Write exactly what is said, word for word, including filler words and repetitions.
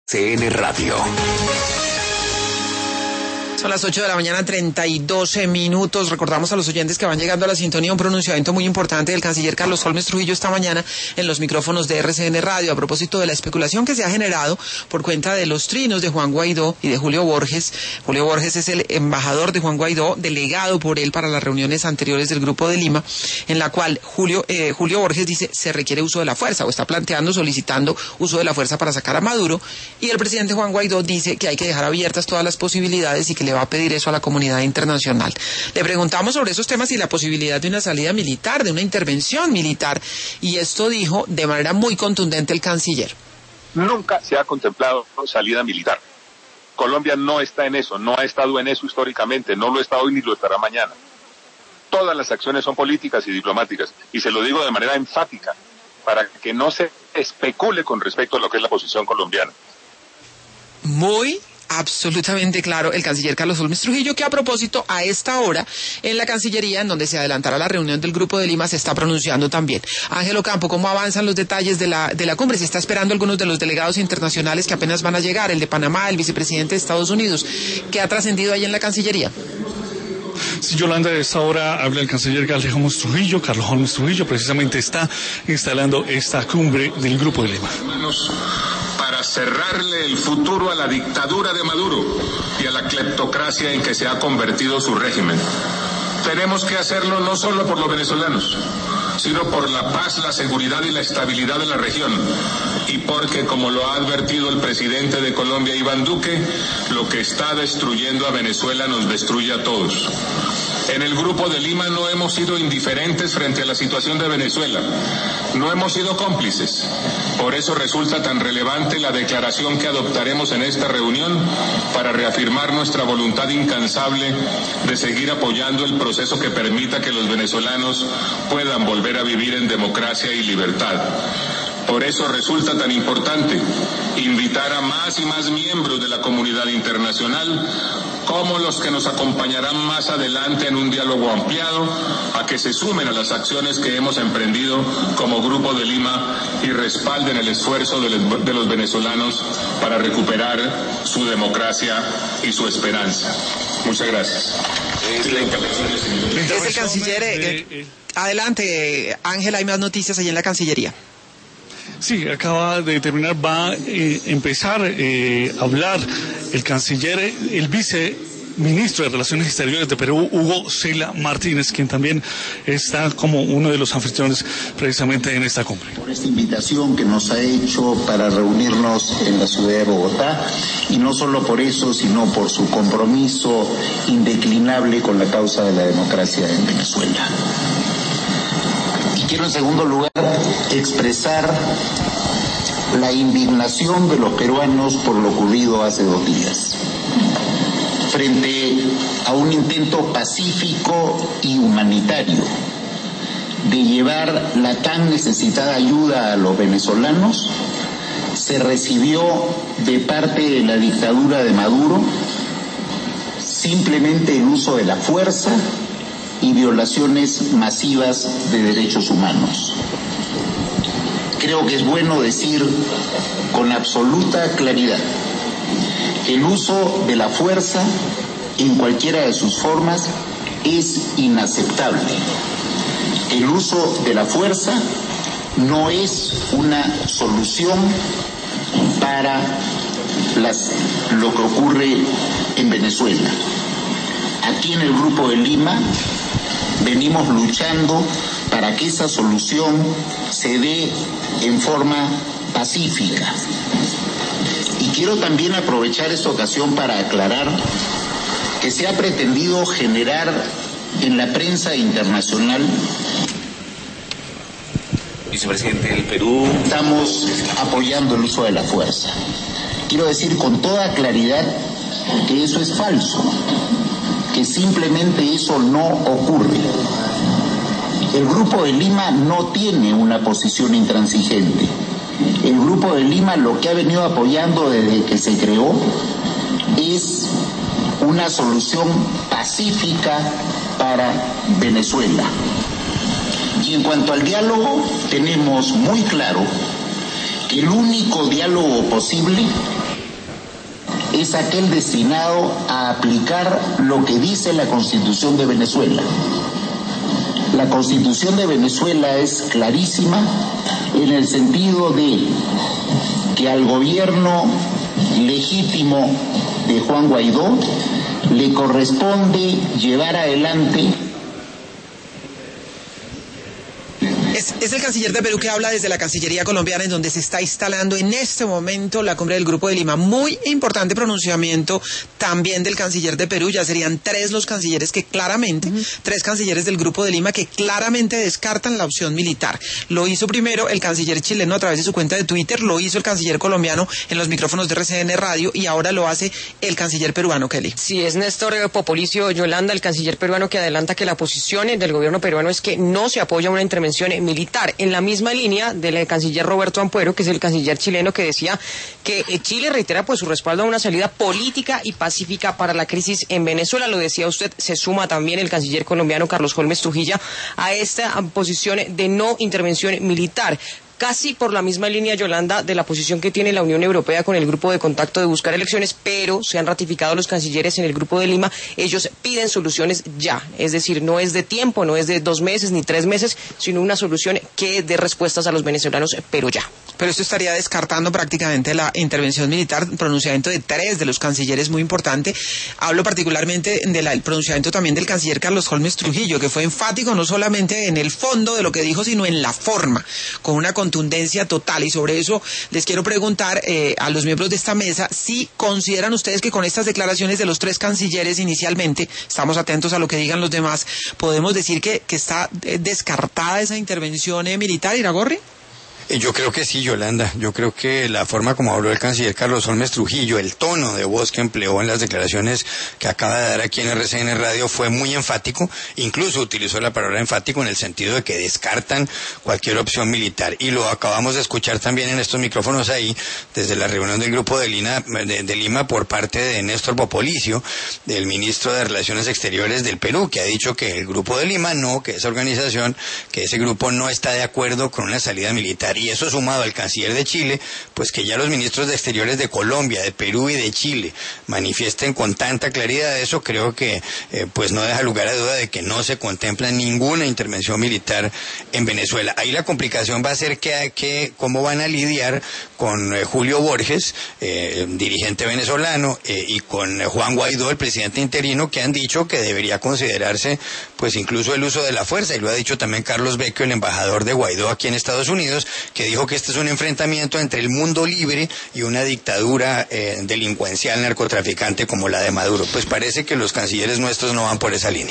C N Radio. Son las ocho de la mañana, treinta y dos minutos. Recordamos a los oyentes que van llegando a la sintonía un pronunciamiento muy importante del canciller Carlos Holmes Trujillo esta mañana en los micrófonos de R C N Radio a propósito de la especulación que se ha generado por cuenta de los trinos de Juan Guaidó y de Julio Borges. Julio Borges es el embajador de Juan Guaidó, delegado por él para las reuniones anteriores del Grupo de Lima, en la cual Julio, eh, Julio Borges dice se requiere uso de la fuerza, o está planteando, solicitando uso de la fuerza para sacar a Maduro, y el presidente Juan Guaidó dice que hay que dejar abiertas todas las posibilidades y que le va a pedir eso a la comunidad internacional. Le preguntamos sobre esos temas y la posibilidad de una salida militar, de una intervención militar, y esto dijo de manera muy contundente el canciller. Nunca se ha contemplado salida militar. Colombia no está en eso, no ha estado en eso históricamente, no lo está hoy ni lo estará mañana. Todas las acciones son políticas y diplomáticas, y se lo digo de manera enfática, para que no se especule con respecto a lo que es la posición colombiana. Muy absolutamente claro el canciller Carlos Holmes Trujillo, que a propósito a esta hora en la Cancillería, en donde se adelantará la reunión del Grupo de Lima, se está pronunciando también. Ángelo Campo, ¿cómo avanzan los detalles de la de la cumbre? Se está esperando algunos de los delegados internacionales que apenas van a llegar, el de Panamá, el vicepresidente de Estados Unidos. ¿Qué ha trascendido ahí en la Cancillería? Sí, Yolanda, a esta hora habla el canciller Carlos Holmes Trujillo. Carlos Holmes Trujillo precisamente está instalando esta cumbre del Grupo de Lima. Para cerrarle el futuro a la dictadura de Maduro y a la cleptocracia en que se ha convertido su régimen. Tenemos que hacerlo no solo por los venezolanos, sino por la paz, la seguridad y la estabilidad de la región, y porque, como lo ha advertido el presidente de Colombia, Iván Duque, lo que está destruyendo a Venezuela nos destruye a todos. En el Grupo de Lima no hemos sido indiferentes frente a la situación de Venezuela, no hemos sido cómplices. Por eso resulta tan relevante la declaración que adoptaremos en esta reunión para reafirmar nuestra voluntad incansable de seguir apoyando el proceso que permita que los venezolanos puedan volver a vivir en democracia y libertad. Por eso resulta tan importante invitar a más y más miembros de la comunidad internacional, como los que nos acompañarán más adelante en un diálogo ampliado, a que se sumen a las acciones que hemos emprendido como Grupo de Lima y respalden el esfuerzo de los, de los venezolanos para recuperar su democracia y su esperanza. Muchas gracias. Es el canciller. Eh, eh, adelante, Ángela, hay más noticias allí en la Cancillería. Sí, acaba de terminar, va a eh, empezar eh, a hablar el canciller, el viceministro de Relaciones Exteriores de Perú, Hugo Sila Martínez, quien también está como uno de los anfitriones precisamente en esta cumbre. Por esta invitación que nos ha hecho para reunirnos en la ciudad de Bogotá, y no solo por eso, sino por su compromiso indeclinable con la causa de la democracia en Venezuela. Quiero en segundo lugar expresar la indignación de los peruanos por lo ocurrido hace dos días. Frente a un intento pacífico y humanitario de llevar la tan necesitada ayuda a los venezolanos, se recibió de parte de la dictadura de Maduro simplemente el uso de la fuerza y violaciones masivas de derechos humanos. Creo que es bueno decir con absoluta claridad que el uso de la fuerza en cualquiera de sus formas es inaceptable. El uso de la fuerza no es una solución para las, lo que ocurre en Venezuela. Aquí en el Grupo de Lima venimos luchando para que esa solución se dé en forma pacífica. Y quiero también aprovechar esta ocasión para aclarar que se ha pretendido generar en la prensa internacional. Vicepresidente del Perú. Estamos apoyando el uso de la fuerza. Quiero decir con toda claridad que eso es falso, que simplemente eso no ocurre. El Grupo de Lima no tiene una posición intransigente. El Grupo de Lima lo que ha venido apoyando desde que se creó es una solución pacífica para Venezuela. Y en cuanto al diálogo, tenemos muy claro que el único diálogo posible es aquel destinado a aplicar lo que dice la Constitución de Venezuela. La Constitución de Venezuela es clarísima en el sentido de que al gobierno legítimo de Juan Guaidó le corresponde llevar adelante. Es, es el canciller de Perú que habla desde la Cancillería colombiana, en donde se está instalando en este momento la cumbre del Grupo de Lima. Muy importante pronunciamiento también del canciller de Perú. Ya serían tres los cancilleres que claramente, uh-huh. tres cancilleres del Grupo de Lima que claramente descartan la opción militar. Lo hizo primero el canciller chileno a través de su cuenta de Twitter, lo hizo el canciller colombiano en los micrófonos de R C N Radio y ahora lo hace el canciller peruano, Kelly. Sí, es Néstor Popolicio Yolanda, el canciller peruano, que adelanta que la posición del gobierno peruano es que no se apoya una intervención militar, en la misma línea del canciller Roberto Ampuero, que es el canciller chileno, que decía que Chile reitera pues su respaldo a una salida política y pacífica para la crisis en Venezuela. Lo decía usted, se suma también el canciller colombiano Carlos Holmes Trujillo a esta posición de no intervención militar. Casi por la misma línea, Yolanda, de la posición que tiene la Unión Europea con el grupo de contacto de buscar elecciones, pero se han ratificado los cancilleres en el Grupo de Lima. Ellos piden soluciones ya, es decir, no es de tiempo, no es de dos meses ni tres meses, sino una solución que dé respuestas a los venezolanos, pero ya. Pero esto estaría descartando prácticamente la intervención militar, pronunciamiento de tres de los cancilleres muy importante. Hablo particularmente del pronunciamiento también del canciller Carlos Holmes Trujillo, que fue enfático no solamente en el fondo de lo que dijo, sino en la forma, con una contundencia total. Y sobre eso les quiero preguntar eh, a los miembros de esta mesa si consideran ustedes que con estas declaraciones de los tres cancilleres inicialmente, estamos atentos a lo que digan los demás, podemos decir que, que está eh, descartada esa intervención eh, militar, Iragorri. Yo creo que sí, Yolanda. Yo creo que la forma como habló el canciller Carlos Holmes Trujillo, el tono de voz que empleó en las declaraciones que acaba de dar aquí en R C N Radio fue muy enfático. Incluso utilizó la palabra enfático en el sentido de que descartan cualquier opción militar. Y lo acabamos de escuchar también en estos micrófonos ahí, desde la reunión del Grupo de Lima, de, de Lima por parte de Néstor Popolicio, del ministro de Relaciones Exteriores del Perú, que ha dicho que el Grupo de Lima no, que esa organización, que ese grupo no está de acuerdo con una salida militar. Y eso sumado al canciller de Chile, pues que ya los ministros de Exteriores de Colombia, de Perú y de Chile manifiesten con tanta claridad eso, creo que eh, pues no deja lugar a duda de que no se contempla ninguna intervención militar en Venezuela. Ahí la complicación va a ser que, que cómo van a lidiar con eh, Julio Borges, eh, dirigente venezolano, eh, y con eh, Juan Guaidó, el presidente interino, que han dicho que debería considerarse pues incluso el uso de la fuerza, y lo ha dicho también Carlos Vecchio, el embajador de Guaidó aquí en Estados Unidos, que dijo que este es un enfrentamiento entre el mundo libre y una dictadura eh, delincuencial narcotraficante como la de Maduro. Pues parece que los cancilleres nuestros no van por esa línea.